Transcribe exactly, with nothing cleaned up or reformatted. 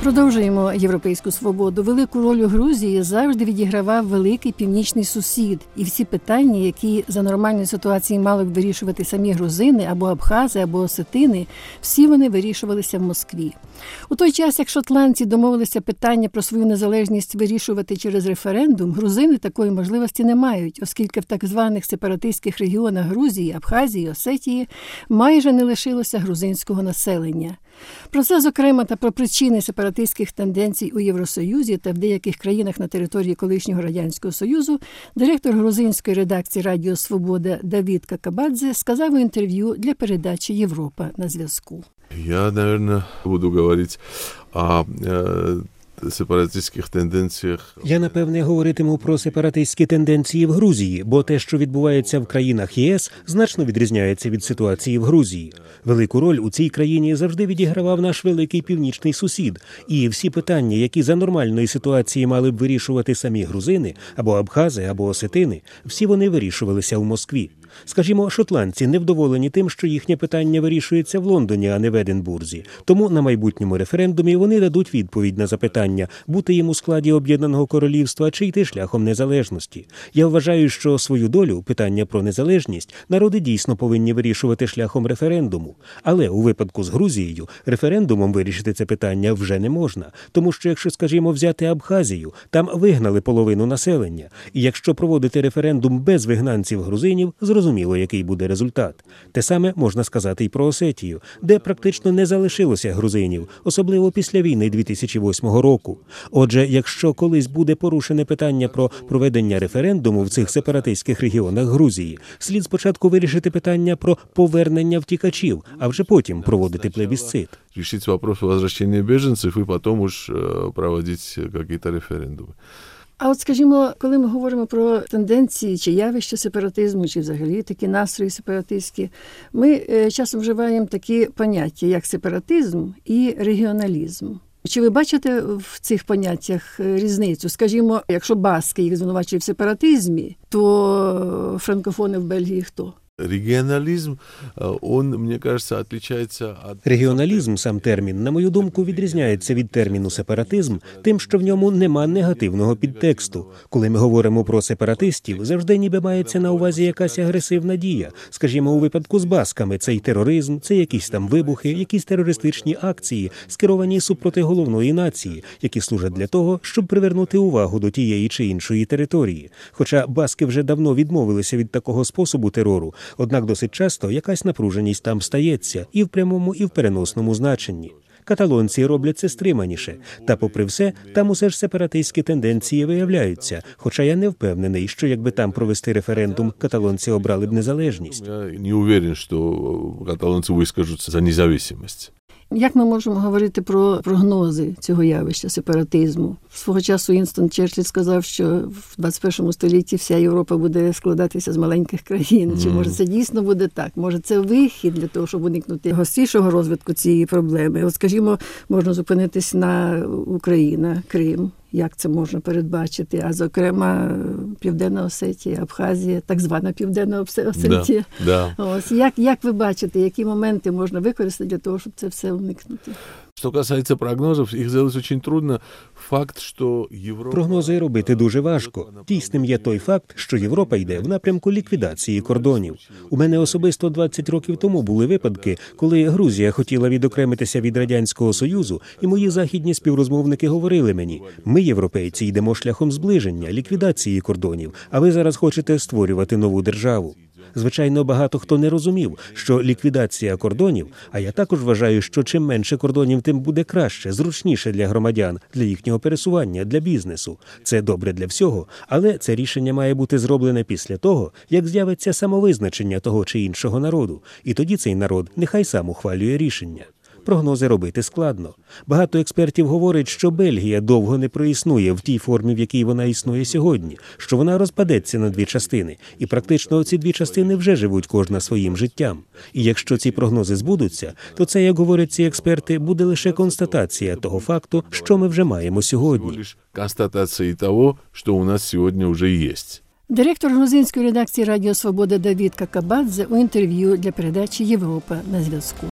Продовжуємо європейську свободу. Велику роль у Грузії завжди відігравав великий північний сусід. І всі питання, які за нормальної ситуації мали б вирішувати самі грузини, або абхази, або осетини, всі вони вирішувалися в Москві. У той час, як шотландці домовилися питання про свою незалежність вирішувати через референдум, грузини такої можливості не мають, оскільки в так званих сепаратистських регіонах Грузії, Абхазії, Осетії майже не лишилося грузинського населення. Про це, зокрема, та про причини сепаратистських тенденцій у Євросоюзі та в деяких країнах на території колишнього Радянського Союзу директор грузинської редакції Радіо Свобода Давид Какабадзе сказав у інтерв'ю для передачі «Європа на зв'язку». Я, наверное, буду говорить о сепаратистських тенденціях. Я, напевне, говоритиму про сепаратистські тенденції в Грузії, бо те, що відбувається в країнах ЄС, значно відрізняється від ситуації в Грузії. Велику роль у цій країні завжди відігравав наш великий північний сусід. І всі питання, які за нормальної ситуації мали б вирішувати самі грузини, або абхази, або осетини, всі вони вирішувалися в Москві. Скажімо, шотландці невдоволені тим, що їхнє питання вирішується в Лондоні, а не в Единбурзі. Тому на майбутньому референдумі вони дадуть відповідь на запитання, бути їм у складі Об'єднаного Королівства чи йти шляхом незалежності. Я вважаю, що свою долю, питання про незалежність, народи дійсно повинні вирішувати шляхом референдуму. Але у випадку з Грузією референдумом вирішити це питання вже не можна. Тому що, якщо, скажімо, взяти Абхазію, там вигнали половину населення. І якщо проводити референдум без вигнанців-грузинів, зрозуміло, який буде результат. Те саме можна сказати і про Осетію, де практично не залишилося грузинів, особливо після війни дві тисячі восьмого року. Отже, якщо колись буде порушене питання про проведення референдуму в цих сепаратистських регіонах Грузії, слід спочатку вирішити питання про повернення втікачів, а вже потім проводити плебісцит. Рішити вопрос возвращення біженців і потім уж проводити якісь референдуми. А от, скажімо, коли ми говоримо про тенденції чи явища сепаратизму, чи взагалі такі настрої сепаратистські, ми часом вживаємо такі поняття, як сепаратизм і регіоналізм. Чи ви бачите в цих поняттях різницю? Скажімо, якщо баски їх звинувачують в сепаратизмі, то франкофони в Бельгії хто? Регіоналізм, он, мені кажется, отличается от... Регіоналізм, сам термін, на мою думку, відрізняється від терміну сепаратизм тим, що в ньому нема негативного підтексту. Коли ми говоримо про сепаратистів, завжди ніби мається на увазі якась агресивна дія. Скажімо, у випадку з басками це й тероризм, це якісь там вибухи, якісь терористичні акції, скеровані супроти головної нації, які служать для того, щоб привернути увагу до тієї чи іншої території. Хоча баски вже давно відмовилися від такого способу терору, однак досить часто якась напруженість там стається і в прямому, і в переносному значенні. Каталонці роблять це стриманіше. Та попри все, там усе ж сепаратистські тенденції виявляються. Хоча я не впевнений, що якби там провести референдум, каталонці обрали б незалежність. Я не уверен, що каталонці вискажуться за незалежність. Як ми можемо говорити про прогнози цього явища, сепаратизму? Свого часу Вінстон Черчилль сказав, що в двадцять першому столітті вся Європа буде складатися з маленьких країн. Mm. Чи може це дійсно буде так? Може це вихід для того, щоб уникнути гострішого розвитку цієї проблеми? От, скажімо, можна зупинитись на Україна, Крим. Як це можна передбачити? А, зокрема, Південна Осетія, Абхазія, так звана Південна Осетія. Да, да. Ось, як, як ви бачите, які моменти можна використати для того, щоб це все уникнути? Що касається прогнозів, їх зробити дуже трудно. Факт, що Європа... Прогнози робити дуже важко. Дійсним є той факт, що Європа йде в напрямку ліквідації кордонів. У мене особисто двадцять років тому були випадки, коли Грузія хотіла відокремитися від Радянського Союзу, і мої західні співрозмовники говорили мені: ми, європейці, йдемо шляхом зближення, ліквідації кордонів, а ви зараз хочете створювати нову державу. Звичайно, багато хто не розумів, що ліквідація кордонів, а я також вважаю, що чим менше кордонів, тим буде краще, зручніше для громадян, для їхнього пересування, для бізнесу. Це добре для всього, але це рішення має бути зроблене після того, як з'явиться самовизначення того чи іншого народу. І тоді цей народ нехай сам ухвалює рішення. Прогнози робити складно. Багато експертів говорять, що Бельгія довго не проіснує в тій формі, в якій вона існує сьогодні, що вона розпадеться на дві частини, і практично ці дві частини вже живуть кожна своїм життям. І якщо ці прогнози збудуться, то це, як говорять ці експерти, буде лише констатація того факту, що ми вже маємо сьогодні. Констатація того, що у нас сьогодні вже є. Директор грузинської редакції Радіо Свобода Давид Какабадзе у інтерв'ю для передачі «Європа на зв'язку».